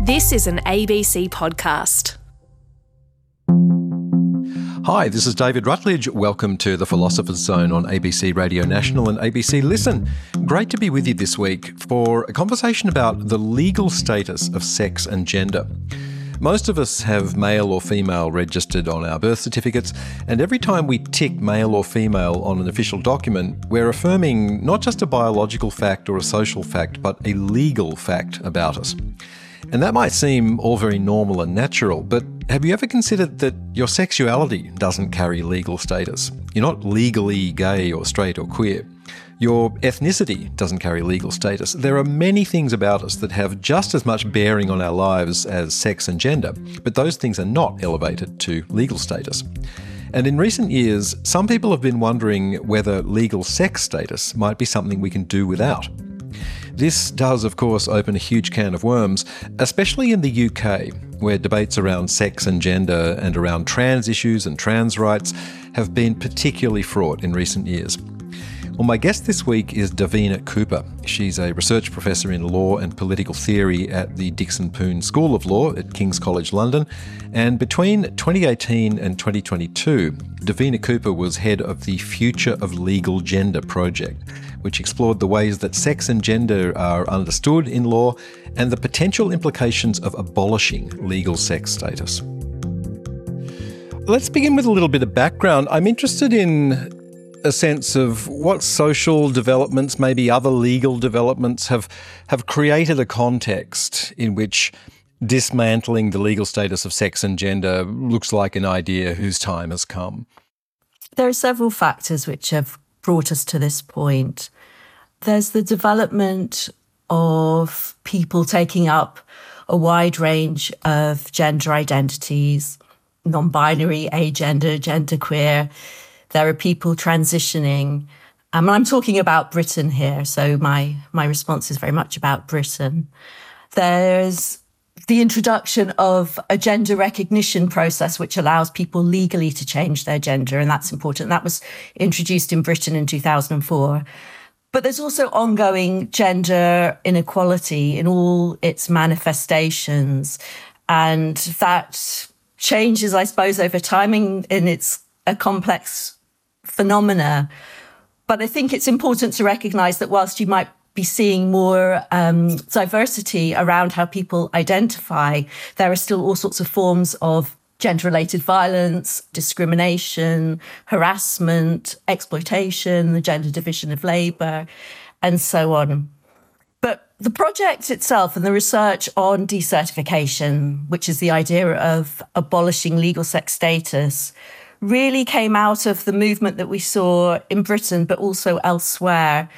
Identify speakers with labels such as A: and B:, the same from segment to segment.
A: This is an ABC podcast.
B: Hi, this is David Rutledge. Welcome to The Philosopher's Zone on ABC Radio National and ABC Listen. Great to be with you this week for a conversation about the legal status of sex and gender. Most of us have male or female registered on our birth certificates, and every time we tick male or female on an official document, we're affirming not just a biological fact or a social fact, but a legal fact about us. And that might seem all very normal and natural, but have you ever considered that your sexuality doesn't carry legal status? You're not legally gay or straight or queer. Your ethnicity doesn't carry legal status. There are many things about us that have just as much bearing on our lives as sex and gender, but those things are not elevated to legal status. And in recent years, some people have been wondering whether legal sex status might be something we can do without. This does, of course, open a huge can of worms, especially in the UK, where debates around sex and gender and around trans issues and trans rights have been particularly fraught in recent years. Well, my guest this week is Davina Cooper. She's a research professor in law and political theory at the Dickson Poon School of Law at King's College London. And between 2018 and 2022, Davina Cooper was head of the Future of Legal Gender project, which explored the ways that sex and gender are understood in law and the potential implications of abolishing legal sex status. Let's begin with a little bit of background. I'm interested in a sense of what social developments, maybe other legal developments, have created a context in which dismantling the legal status of sex and gender looks like an idea whose time has come.
C: There are several factors which have brought us to this point. There's the development of people taking up a wide range of gender identities, non-binary, agender, genderqueer. There are people transitioning. I'm talking about Britain here, so my response is very much about Britain. There's the introduction of a gender recognition process which allows people legally to change their gender, and that's important. That was introduced in Britain in 2004. But there's also ongoing gender inequality in all its manifestations, and that changes, I suppose, over time, and it's a complex phenomena. But I think it's important to recognise that whilst you might be seeing more diversity around how people identify, there are still all sorts of forms of gender-related violence, discrimination, harassment, exploitation, the gender division of labour, and so on. But the project itself and the research on decertification, which is the idea of abolishing legal sex status, really came out of the movement that we saw in Britain, but also elsewhere,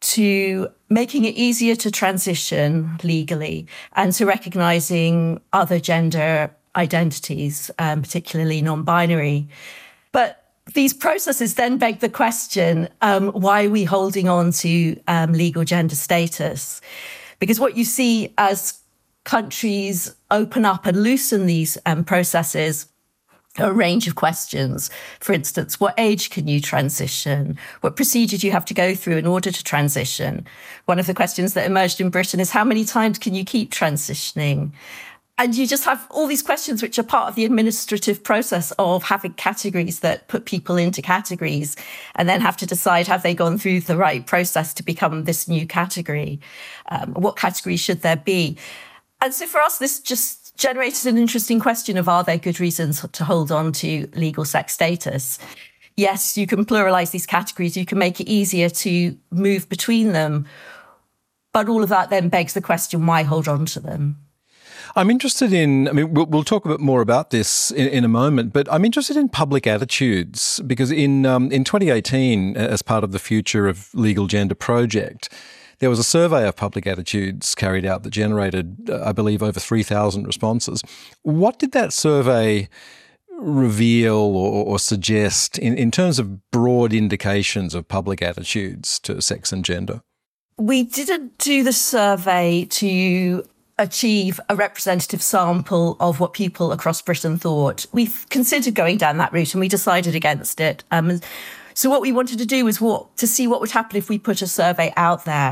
C: to making it easier to transition legally and to recognising other gender identities, particularly non-binary. But these processes then beg the question, why are we holding on to legal gender status? Because what you see as countries open up and loosen these processes, a range of questions. For instance, what age can you transition? What procedure do you have to go through in order to transition? One of the questions that emerged in Britain is how many times can you keep transitioning? And you just have all these questions which are part of the administrative process of having categories that put people into categories and then have to decide, have they gone through the right process to become this new category? What category should there be? And so for us, this just generated an interesting question of, are there good reasons to hold on to legal sex status? Yes, you can pluralise these categories, you can make it easier to move between them, but all of that then begs the question, why hold on to them?
B: I'm interested in, we'll talk a bit more about this in a moment, but I'm interested in public attitudes because in 2018, as part of the Future of Legal Gender project, there was a survey of public attitudes carried out that generated, I believe, over 3,000 responses. What did that survey reveal or suggest in terms of broad indications of public attitudes to sex and gender?
C: We didn't do the survey to achieve a representative sample of what people across Britain thought. We've considered going down that route and we decided against it. So what we wanted to do was to see what would happen if we put a survey out there.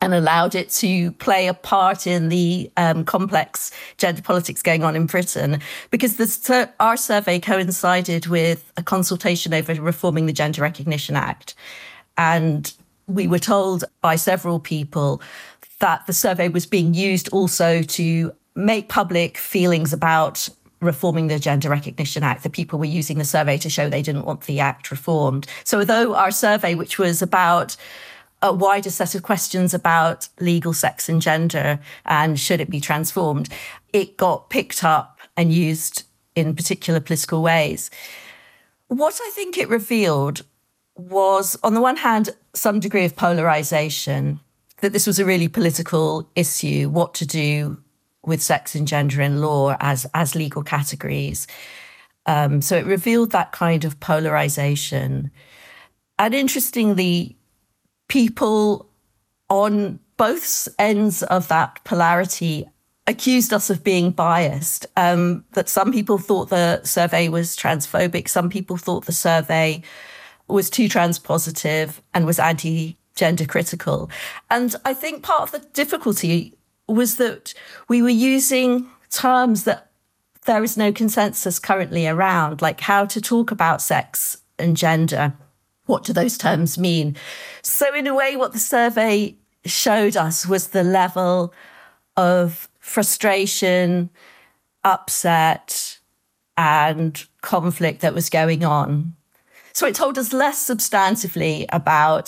C: and allowed it to play a part in the complex gender politics going on in Britain, because our survey coincided with a consultation over reforming the Gender Recognition Act. And we were told by several people that the survey was being used also to make public feelings about reforming the Gender Recognition Act. The people were using the survey to show they didn't want the act reformed. So although our survey, which was about a wider set of questions about legal sex and gender and should it be transformed, it got picked up and used in particular political ways. What I think it revealed was, on the one hand, some degree of polarization, that this was a really political issue, what to do with sex and gender in law as legal categories. So it revealed that kind of polarization. And interestingly, people on both ends of that polarity accused us of being biased, that some people thought the survey was transphobic, some people thought the survey was too transpositive and was anti-gender critical. And I think part of the difficulty was that we were using terms that there is no consensus currently around, like how to talk about sex and gender. What do those terms mean? So in a way, what the survey showed us was the level of frustration, upset, and conflict that was going on. So it told us less substantively about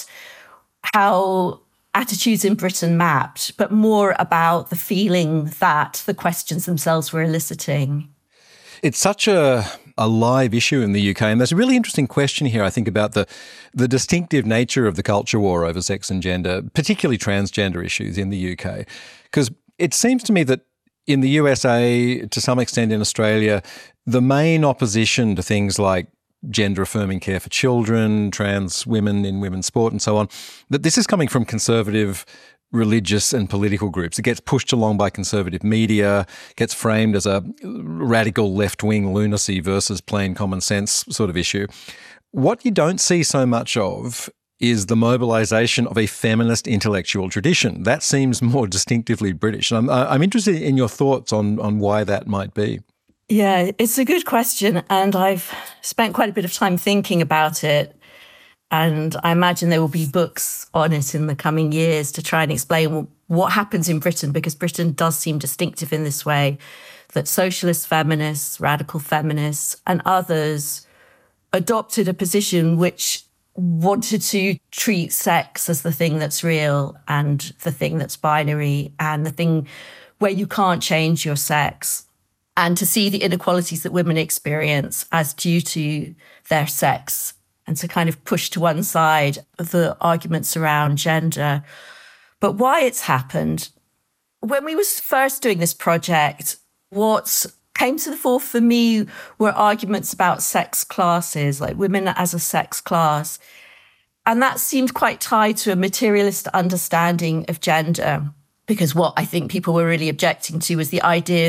C: how attitudes in Britain mapped, but more about the feeling that the questions themselves were eliciting.
B: It's such a live issue in the UK, and there's a really interesting question here, I think, about the distinctive nature of the culture war over sex and gender, particularly transgender issues in the UK. Because it seems to me that in the USA, to some extent in Australia, the main opposition to things like gender-affirming care for children, trans women in women's sport and so on, that this is coming from conservative religious and political groups. It gets pushed along by conservative media, gets framed as a radical left-wing lunacy versus plain common sense sort of issue. What you don't see so much of is the mobilisation of a feminist intellectual tradition. That seems more distinctively British. And I'm interested in your thoughts on why that might be.
C: Yeah, it's a good question. And I've spent quite a bit of time thinking about it. And I imagine there will be books on it in the coming years to try and explain what happens in Britain, because Britain does seem distinctive in this way, that socialist feminists, radical feminists, and others adopted a position which wanted to treat sex as the thing that's real and the thing that's binary and the thing where you can't change your sex, and to see the inequalities that women experience as due to their sex, and to kind of push to one side the arguments around gender. But why it's happened, when we was first doing this project, what came to the fore for me were arguments about sex classes, like women as a sex class. And that seemed quite tied to a materialist understanding of gender, because what I think people were really objecting to was the idea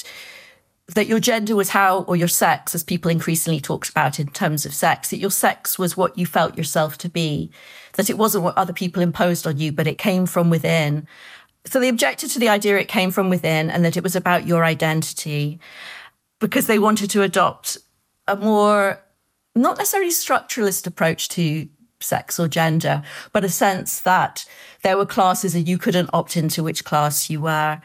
C: that your gender was how, or your sex, as people increasingly talked about in terms of sex, that your sex was what you felt yourself to be, that it wasn't what other people imposed on you, but it came from within. So they objected to the idea it came from within and that it was about your identity, because they wanted to adopt a more, not necessarily structuralist approach to sex or gender, but a sense that there were classes and you couldn't opt into which class you were.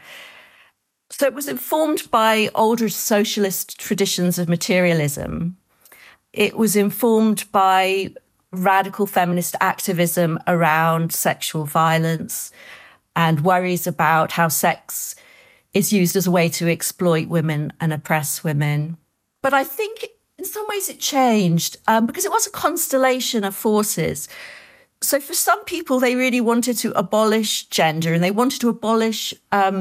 C: So it was informed by older socialist traditions of materialism. It was informed by radical feminist activism around sexual violence and worries about how sex is used as a way to exploit women and oppress women. But I think in some ways it changed because it was a constellation of forces. So for some people, they really wanted to abolish gender, and they wanted to abolish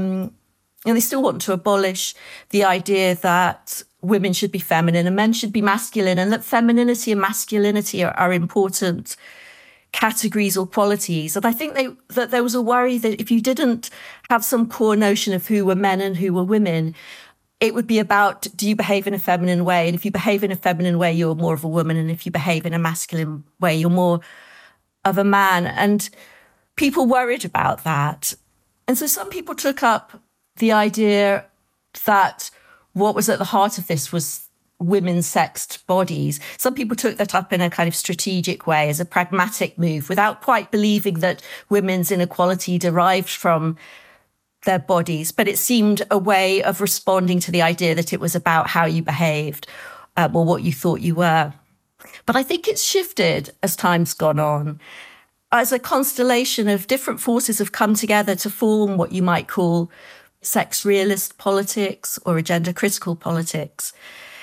C: and they still want to abolish the idea that women should be feminine and men should be masculine, and that femininity and masculinity are important categories or qualities. And I think that there was a worry that if you didn't have some core notion of who were men and who were women, it would be about, do you behave in a feminine way? And if you behave in a feminine way, you're more of a woman. And if you behave in a masculine way, you're more of a man. And people worried about that. And so some people took up the idea that what was at the heart of this was women's sexed bodies. Some people took that up in a kind of strategic way as a pragmatic move without quite believing that women's inequality derived from their bodies. But it seemed a way of responding to the idea that it was about how you behaved or what you thought you were. But I think it's shifted as time's gone on. As a constellation of different forces have come together to form what you might call sex realist politics or a gender critical politics.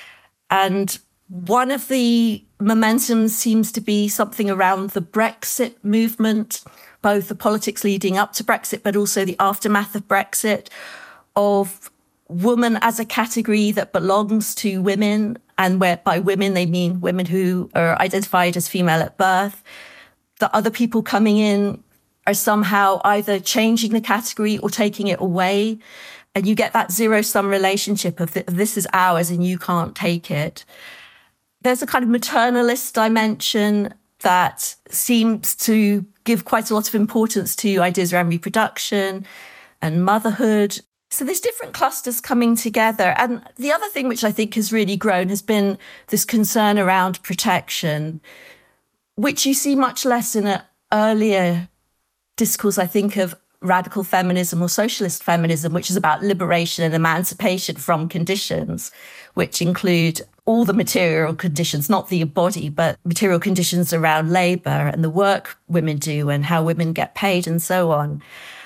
C: And one of the momentums seems to be something around the Brexit movement, both the politics leading up to Brexit, but also the aftermath of Brexit, of woman as a category that belongs to women, and where by women they mean women who are identified as female at birth, that other people coming in are somehow either changing the category or taking it away. And you get that zero-sum relationship of this is ours and you can't take it. There's a kind of maternalist dimension that seems to give quite a lot of importance to ideas around reproduction and motherhood. So there's different clusters coming together. And the other thing which I think has really grown has been this concern around protection, which you see much less in an earlier discourse, I think, of radical feminism or socialist feminism, which is about liberation and emancipation from conditions, which include all the material conditions, not the body, but material conditions around labour and the work women do and how women get paid and so on.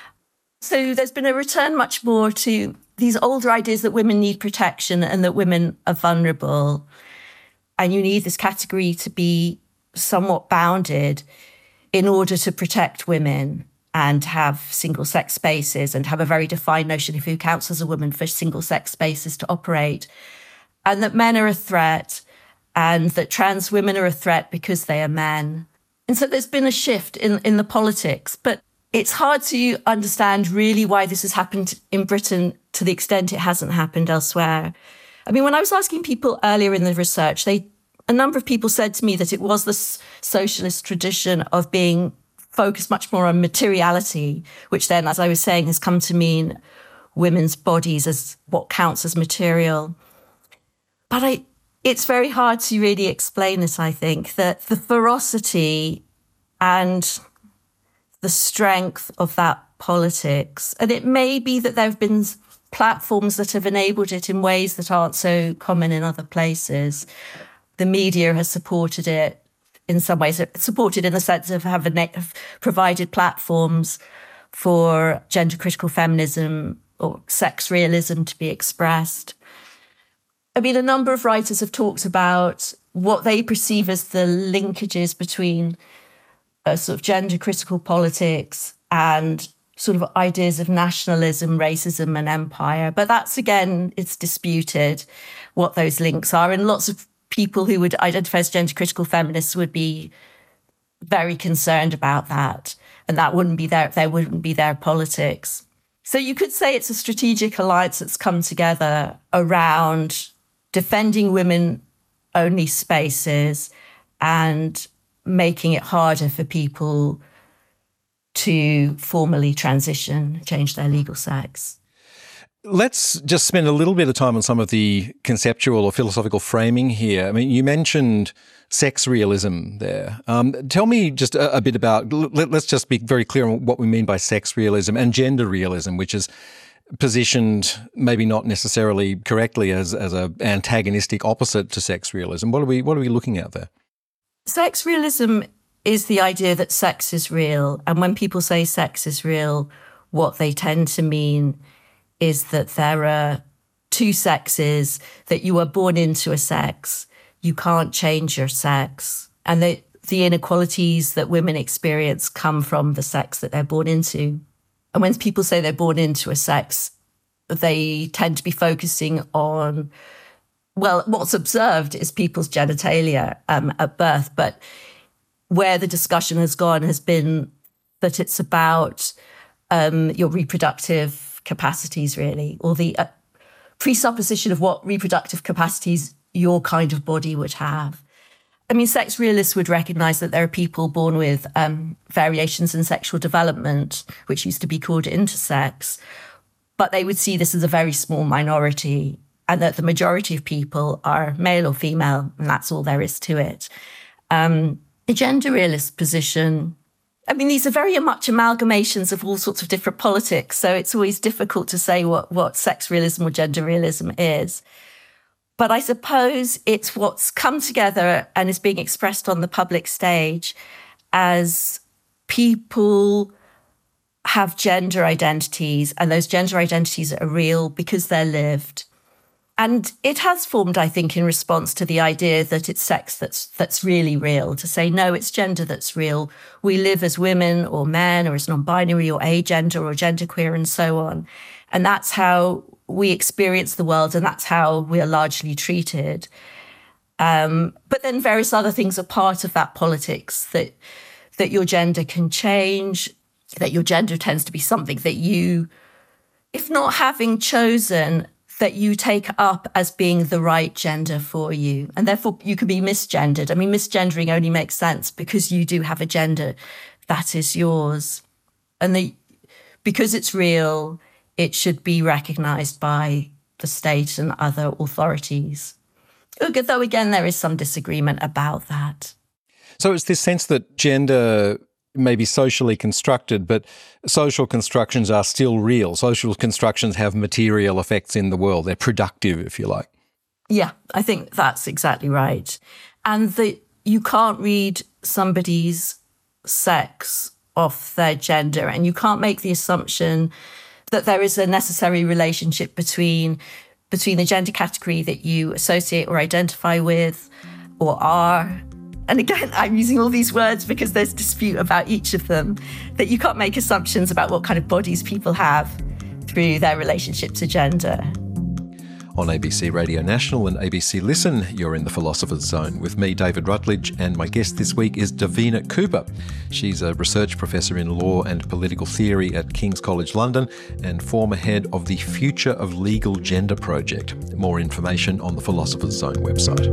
C: So there's been a return much more to these older ideas that women need protection and that women are vulnerable. And you need this category to be somewhat bounded in order to protect women and have single-sex spaces and have a very defined notion of who counts as a woman for single-sex spaces to operate, and that men are a threat and that trans women are a threat because they are men. And so there's been a shift in the politics, but it's hard to understand really why this has happened in Britain to the extent it hasn't happened elsewhere. I mean, when I was asking people earlier in the research, a number of people said to me that it was the socialist tradition of being focused much more on materiality, which then, as I was saying, has come to mean women's bodies as what counts as material. But it's very hard to really explain it, I think, that the ferocity and the strength of that politics, and it may be that there have been platforms that have enabled it in ways that aren't so common in other places. The media has supported it in some ways, supported in the sense of have provided platforms for gender critical feminism or sex realism to be expressed. I mean, a number of writers have talked about what they perceive as the linkages between sort of gender critical politics and sort of ideas of nationalism, racism and empire. But that's, again, it's disputed what those links are. And lots of people who would identify as gender critical feminists would be very concerned about that. And that wouldn't be their politics. So you could say it's a strategic alliance that's come together around defending women-only spaces and making it harder for people to formally transition, change their legal sex.
B: Let's just spend a little bit of time on some of the conceptual or philosophical framing here. I mean, you mentioned sex realism there. Tell me just a bit about, let's just be very clear on what we mean by sex realism and gender realism, which is positioned maybe not necessarily correctly as an antagonistic opposite to sex realism. What are we looking at there?
C: Sex realism is the idea that sex is real. And when people say sex is real, what they tend to mean is that there are two sexes, that you are born into a sex, you can't change your sex, and that the inequalities that women experience come from the sex that they're born into. And when people say they're born into a sex, they tend to be focusing on, well, what's observed is people's genitalia at birth, but where the discussion has gone has been that it's about your reproductive capacities, really, or the presupposition of what reproductive capacities your kind of body would have. I mean, sex realists would recognise that there are people born with variations in sexual development, which used to be called intersex, but they would see this as a very small minority and that the majority of people are male or female, and that's all there is to it. The gender realist position, I mean, these are very much amalgamations of all sorts of different politics, so it's always difficult to say what sex realism or gender realism is. But I suppose it's what's come together and is being expressed on the public stage as people have gender identities, and those gender identities are real because they're lived. And it has formed, I think, in response to the idea that it's sex that's really real, to say, no, it's gender that's real. We live as women or men or as non-binary or agender or genderqueer and so on. And that's how we experience the world, and that's how we are largely treated. But then various other things are part of that politics, that your gender can change, that your gender tends to be something that you, if not having chosen, that you take up as being the right gender for you. And therefore you could be misgendered. I mean, misgendering only makes sense because you do have a gender that is yours. And because it's real, it should be recognised by the state and other authorities. Though, again, there is some disagreement about that.
B: So it's this sense that gender may be socially constructed, but social constructions are still real. Social constructions have material effects in the world. They're productive, if you like.
C: Yeah, I think that's exactly right. And that you can't read somebody's sex off their gender, and you can't make the assumption that there is a necessary relationship between the gender category that you associate or identify with or are. And again, I'm using all these words because there's dispute about each of them, that you can't make assumptions about what kind of bodies people have through their relationship to gender.
B: On ABC Radio National and ABC Listen, you're in the Philosopher's Zone with me, David Rutledge, and my guest this week is Davina Cooper. She's a research professor in law and political theory at King's College London and former head of the Future of Legal Gender project. More information on the Philosopher's Zone website.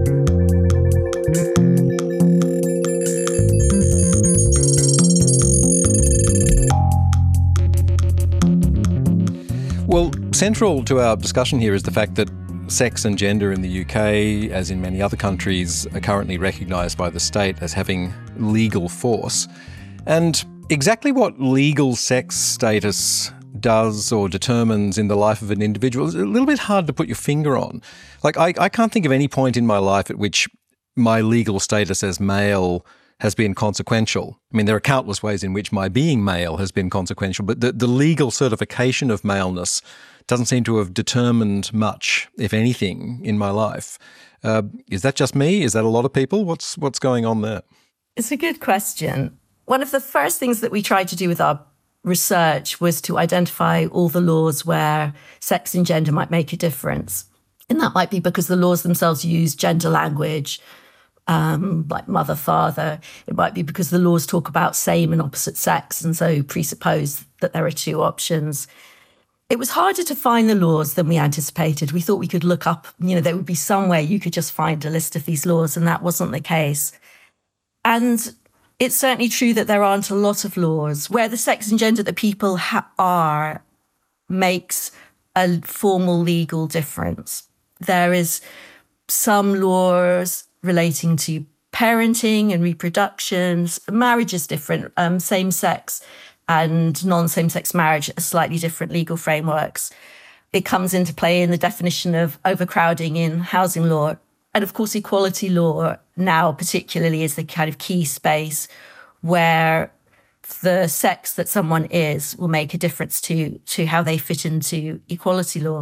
B: Well, central to our discussion here is the fact that sex and gender in the UK, as in many other countries, are currently recognised by the state as having legal force. And exactly what legal sex status does or determines in the life of an individual is a little bit hard to put your finger on. Like, I can't think of any point in my life at which my legal status as male has been consequential. I mean, there are countless ways in which my being male has been consequential, but the legal certification of maleness doesn't seem to have determined much, if anything, in my life. Is that just me? Is that a lot of people? What's going on there?
C: It's a good question. One of the first things that we tried to do with our research was to identify all the laws where sex and gender might make a difference. And that might be because the laws themselves use gender language, like mother, father. It might be because the laws talk about same and opposite sex and so presuppose that there are two options. It was harder to find the laws than we anticipated. We thought we could look up, there would be some way you could just find a list of these laws, and that wasn't the case. And it's certainly true that there aren't a lot of laws where the sex and gender that people are makes a formal legal difference. There is some laws relating to parenting and reproduction. Marriage is different. Same-sex and non-same-sex marriage are slightly different legal frameworks. It comes into play in the definition of overcrowding in housing law. And of course, equality law now particularly is the kind of key space where the sex that someone is will make a difference to how they fit into equality law.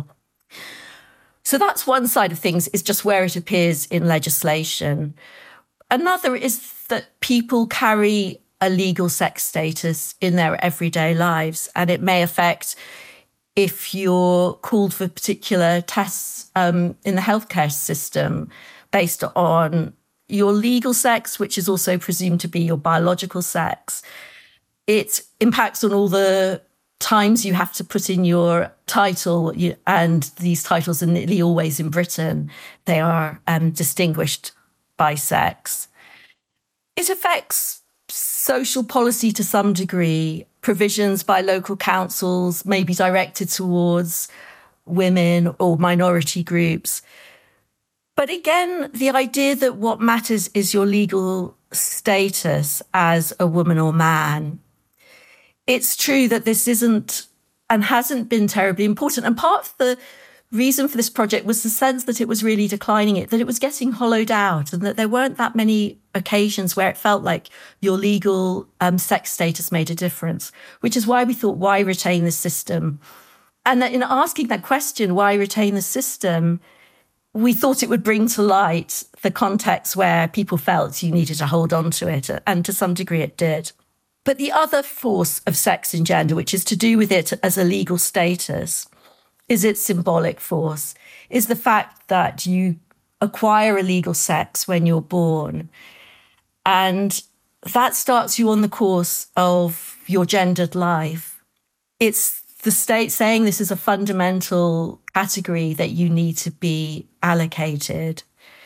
C: So that's one side of things, is just where it appears in legislation. Another is that people carry a legal sex status in their everyday lives, and it may affect if you're called for particular tests in the healthcare system based on your legal sex, which is also presumed to be your biological sex. It impacts on all the times you have to put in your title, and these titles are nearly always in Britain. They are distinguished by sex. It affects social policy to some degree. Provisions by local councils may be directed towards women or minority groups. But again, the idea that what matters is your legal status as a woman or man. It's true that this isn't and hasn't been terribly important. And part of the reason for this project was the sense that it was really declining it, that it was getting hollowed out, and that there weren't that many occasions where it felt like your legal sex status made a difference, which is why we thought, why retain the system? And that in asking that question, why retain the system, we thought it would bring to light the context where people felt you needed to hold on to it, and to some degree it did. But the other force of sex and gender, which is to do with it as a legal status, is its symbolic force, is the fact that you acquire a legal sex when you're born. And that starts you on the course of your gendered life. It's the state saying this is a fundamental category that you need to be allocated.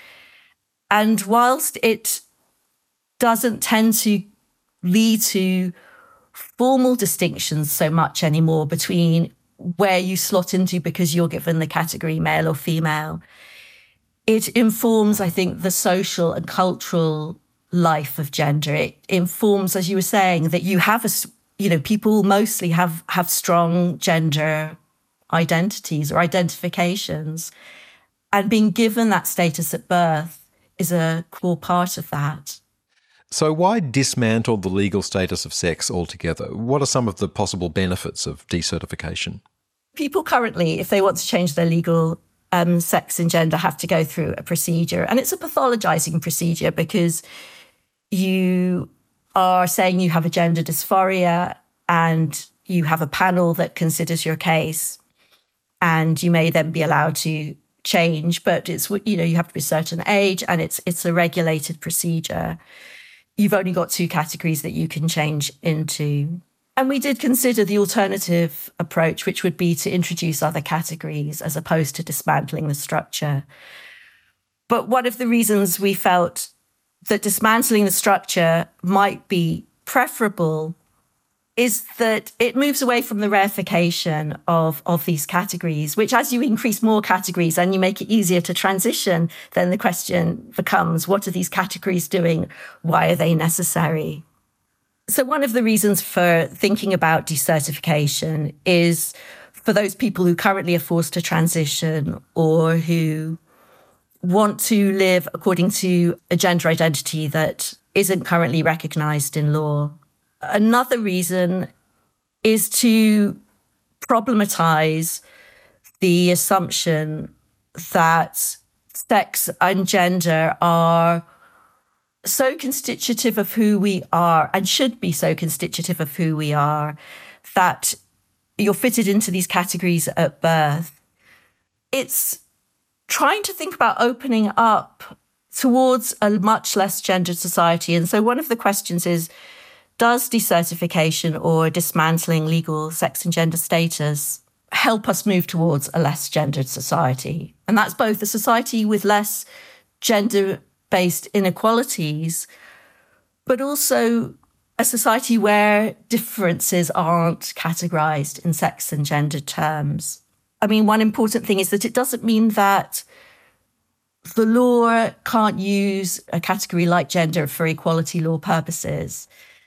C: And whilst it doesn't tend to lead to formal distinctions so much anymore between where you slot into because you're given the category male or female, it informs, I think, the social and cultural life of gender. It informs, as you were saying, that you have people mostly have strong gender identities or identifications, and being given that status at birth is a core part of that.
B: So why dismantle the legal status of sex altogether? What are some of the possible benefits of decertification?
C: People currently, if they want to change their legal sex and gender, have to go through a procedure. And it's a pathologizing procedure because you are saying you have a gender dysphoria and you have a panel that considers your case, and you may then be allowed to change, but it's, you have to be a certain age, and it's a regulated procedure. You've only got 2 categories that you can change into. And we did consider the alternative approach, which would be to introduce other categories as opposed to dismantling the structure. But one of the reasons we felt that dismantling the structure might be preferable is that it moves away from the reification of these categories, which, as you increase more categories and you make it easier to transition, then the question becomes, what are these categories doing? Why are they necessary? So one of the reasons for thinking about decertification is for those people who currently are forced to transition or who want to live according to a gender identity that isn't currently recognised in law. Another reason is to problematize the assumption that sex and gender are so constitutive of who we are and should be so constitutive of who we are that you're fitted into these categories at birth. It's trying to think about opening up towards a much less gendered society. And so one of the questions is, does decertification or dismantling legal sex and gender status help us move towards a less gendered society? And that's both a society with less gender-based inequalities, but also a society where differences aren't categorized in sex and gender terms. I mean, one important thing is that it doesn't mean that the law can't use a category like gender for equality law purposes.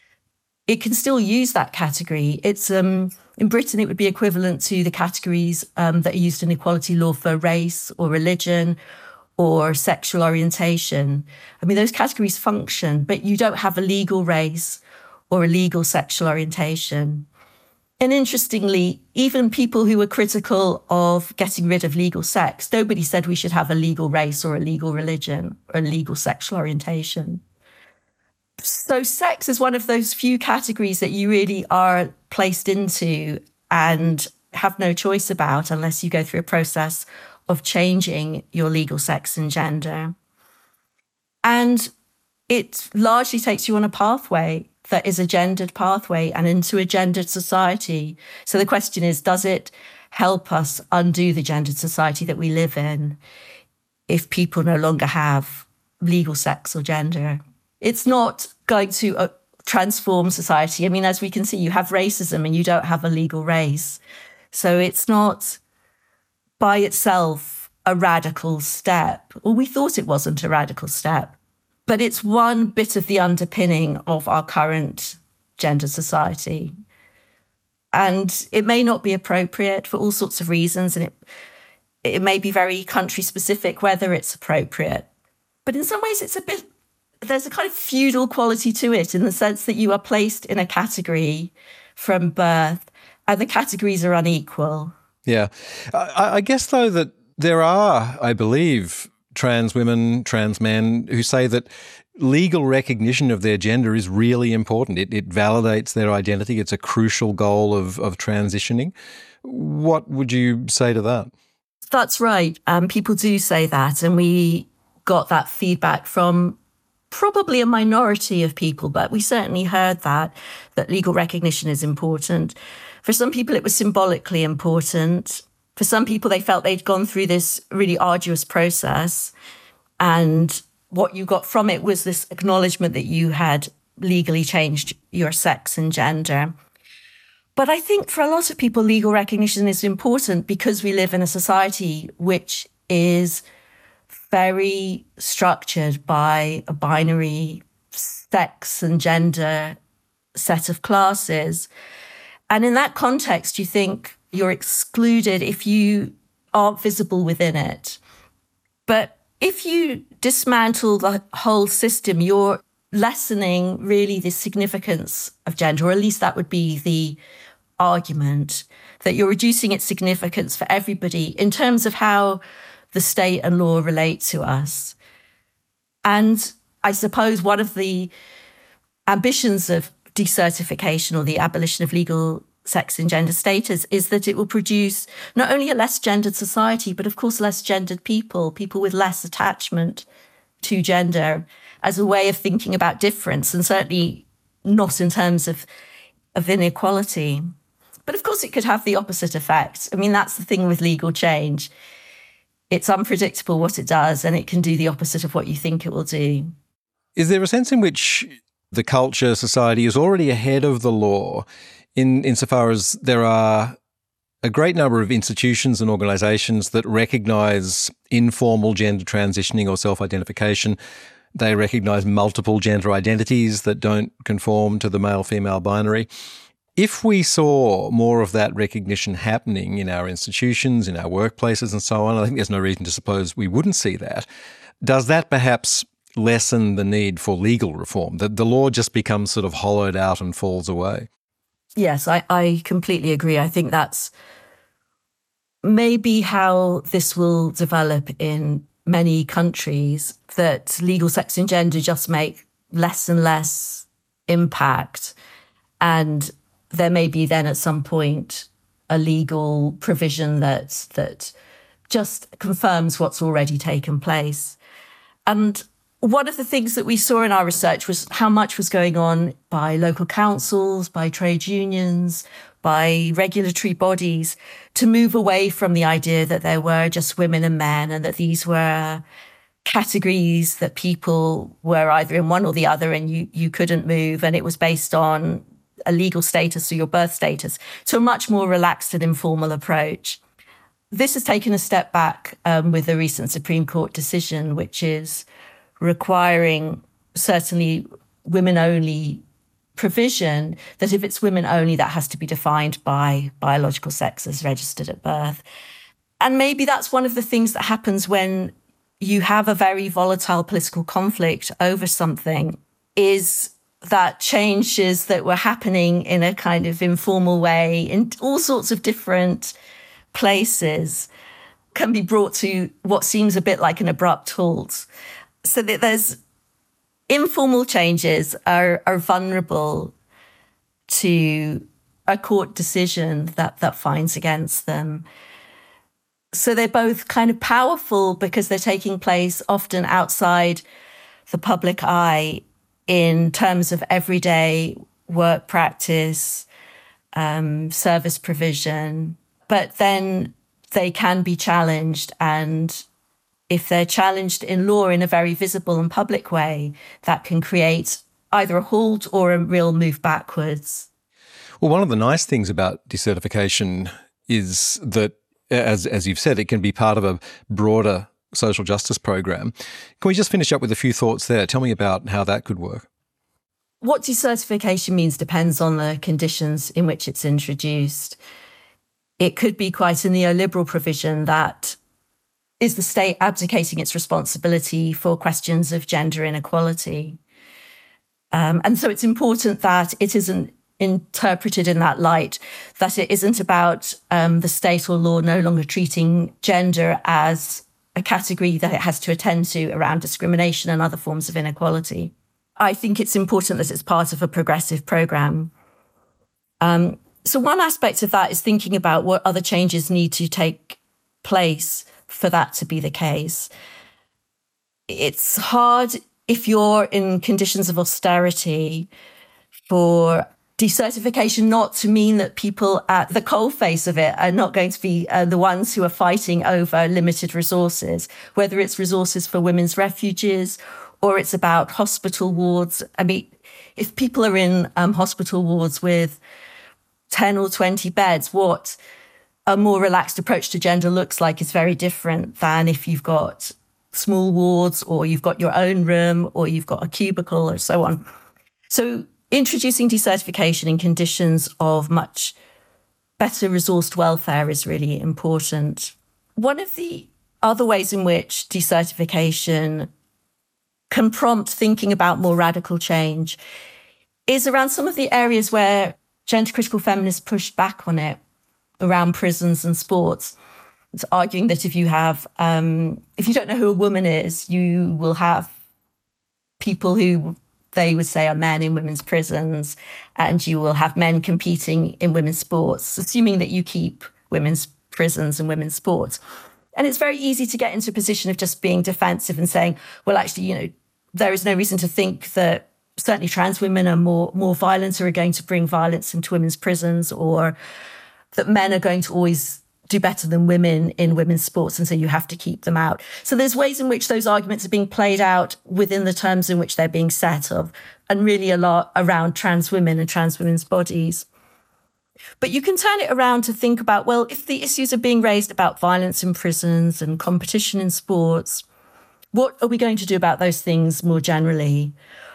C: It can still use that category. It's in Britain, it would be equivalent to the categories that are used in equality law for race or religion or sexual orientation. I mean, those categories function, but you don't have a legal race or a legal sexual orientation. And interestingly, even people who were critical of getting rid of legal sex, nobody said we should have a legal race or a legal religion or a legal sexual orientation. So sex is one of those few categories that you really are placed into and have no choice about unless you go through a process of changing your legal sex and gender. And it largely takes you on a pathway that is a gendered pathway and into a gendered society. So the question is, does it help us undo the gendered society that we live in if people no longer have legal sex or gender? It's not going to transform society. I mean, as we can see, you have racism and you don't have a legal race. So it's not by itself a radical step, or we thought it wasn't a radical step, but it's one bit of the underpinning of our current gender society. And it may not be appropriate for all sorts of reasons, and it may be very country specific whether it's appropriate. But in some ways, there's a kind of feudal quality to it, in the sense that you are placed in a category from birth, and the categories are unequal.
B: Yeah. I guess, though, that there are, I believe, trans women, trans men who say that legal recognition of their gender is really important. It validates their identity. It's a crucial goal of transitioning. What would you say to that?
C: That's right. People do say that, and we got that feedback from probably a minority of people, but we certainly heard that legal recognition is important. For some people, it was symbolically important. For some people, they felt they'd gone through this really arduous process, and what you got from it was this acknowledgement that you had legally changed your sex and gender. But I think for a lot of people, legal recognition is important because we live in a society which is very structured by a binary sex and gender set of classes. And in that context, you think you're excluded if you aren't visible within it. But if you dismantle the whole system, you're lessening really the significance of gender, or at least that would be the argument, that you're reducing its significance for everybody in terms of how the state and law relate to us. And I suppose one of the ambitions of decertification, or the abolition of legal sex and gender status, is that it will produce not only a less gendered society, but of course less gendered people with less attachment to gender as a way of thinking about difference, and certainly not in terms of inequality. But of course it could have the opposite effect. I mean, that's the thing with legal change. It's unpredictable what it does, and it can do the opposite of what you think it will do.
B: Is there a sense in which the culture, society is already ahead of the law insofar as there are a great number of institutions and organisations that recognise informal gender transitioning or self-identification? They recognise multiple gender identities that don't conform to the male-female binary. If we saw more of that recognition happening in our institutions, in our workplaces and so on, I think there's no reason to suppose we wouldn't see that. Does that perhaps lessen the need for legal reform, that the law just becomes sort of hollowed out and falls away?
C: Yes, I completely agree. I think that's maybe how this will develop in many countries, that legal sex and gender just make less and less impact. And there may be then at some point a legal provision that just confirms what's already taken place. And one of the things that we saw in our research was how much was going on by local councils, by trade unions, by regulatory bodies to move away from the idea that there were just women and men, and that these were categories that people were either in one or the other, and you couldn't move, and it was based on a legal status or your birth status, to a much more relaxed and informal approach. This has taken a step back with the recent Supreme Court decision, which is requiring certainly women-only provision, that if it's women only, that has to be defined by biological sex as registered at birth. And maybe that's one of the things that happens when you have a very volatile political conflict over something, is that changes that were happening in a kind of informal way in all sorts of different places can be brought to what seems a bit like an abrupt halt. So that there's informal changes are vulnerable to a court decision that finds against them. So they're both kind of powerful because they're taking place often outside the public eye in terms of everyday work practice, service provision, but then they can be challenged. And if they're challenged in law in a very visible and public way, that can create either a halt or a real move backwards.
B: Well, one of the nice things about decertification is that, as you've said, it can be part of a broader social justice program. Can we just finish up with a few thoughts there? Tell me about how that could work.
C: What decertification means depends on the conditions in which it's introduced. It could be quite a neoliberal provision that is the state abdicating its responsibility for questions of gender inequality. And so it's important that it isn't interpreted in that light, that it isn't about the state or law no longer treating gender as a category that it has to attend to around discrimination and other forms of inequality. I think it's important that it's part of a progressive programme. So one aspect of that is thinking about what other changes need to take place for that to be the case. It's hard if you're in conditions of austerity for decertification not to mean that people at the coalface of it are not going to be the ones who are fighting over limited resources, whether it's resources for women's refuges or it's about hospital wards. I mean, if people are in hospital wards with 10 or 20 beds, what a more relaxed approach to gender looks like is very different than if you've got small wards or you've got your own room or you've got a cubicle or so on. So introducing decertification in conditions of much better resourced welfare is really important. One of the other ways in which decertification can prompt thinking about more radical change is around some of the areas where gender critical feminists pushed back on it, around prisons and sports. It's arguing that if you don't know who a woman is, you will have people who they would say are men in women's prisons, and you will have men competing in women's sports, assuming that you keep women's prisons and women's sports. And it's very easy to get into a position of just being defensive and saying, well, actually, there is no reason to think that certainly trans women are more violent or are going to bring violence into women's prisons, or that men are going to always do better than women in women's sports, and so you have to keep them out. So there's ways in which those arguments are being played out within the terms in which they're being set of, and really a lot around trans women and trans women's bodies. But you can turn it around to think about, well, if the issues are being raised about violence in prisons and competition in sports, what are we going to do about those things more generally?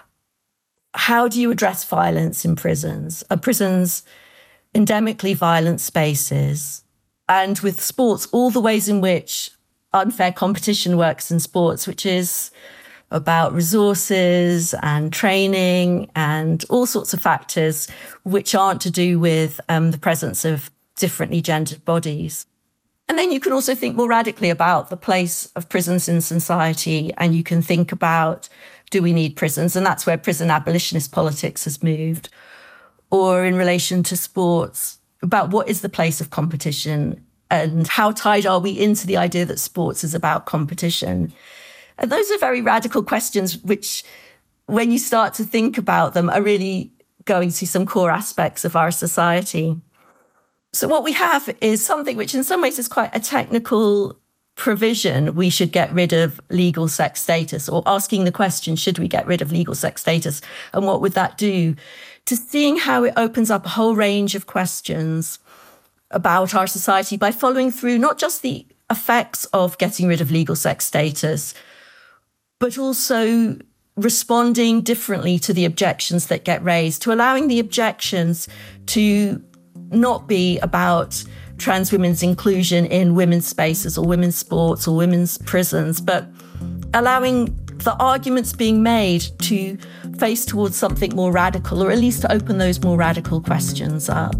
C: How do you address violence in prisons? Are prisons endemically violent spaces? And with sports, all the ways in which unfair competition works in sports, which is about resources and training and all sorts of factors which aren't to do with the presence of differently gendered bodies. And then you can also think more radically about the place of prisons in society, and you can think about, do we need prisons? And that's where prison abolitionist politics has moved. Or in relation to sports, about what is the place of competition and how tied are we into the idea that sports is about competition? And those are very radical questions which, when you start to think about them, are really going to some core aspects of our society. So what we have is something which in some ways is quite a technical provision. We should get rid of legal sex status, or asking the question, should we get rid of legal sex status? And what would that do? To seeing how it opens up a whole range of questions about our society by following through not just the effects of getting rid of legal sex status, but also responding differently to the objections that get raised, to allowing the objections to not be about trans women's inclusion in women's spaces or women's sports or women's prisons, but allowing the arguments being made to face towards something more radical, or at least to open those more radical questions up.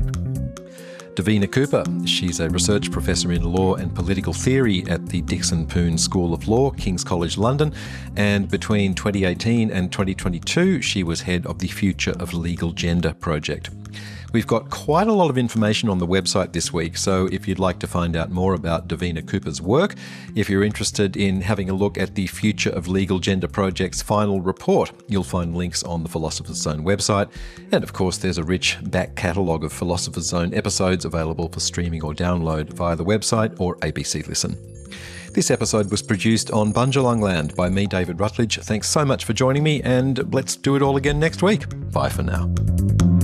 B: Davina Cooper, she's a research professor in law and political theory at the Dickson Poon School of Law, King's College London, and between 2018 and 2022 she was head of the Future of Legal Gender project. We've got quite a lot of information on the website this week, so if you'd like to find out more about Davina Cooper's work, if you're interested in having a look at the Future of Legal Gender project's final report, you'll find links on the Philosopher's Zone website. And of course, there's a rich back catalogue of Philosopher's Zone episodes available for streaming or download via the website or ABC Listen. This episode was produced on Bundjalung land by me, David Rutledge. Thanks so much for joining me, and let's do it all again next week. Bye for now.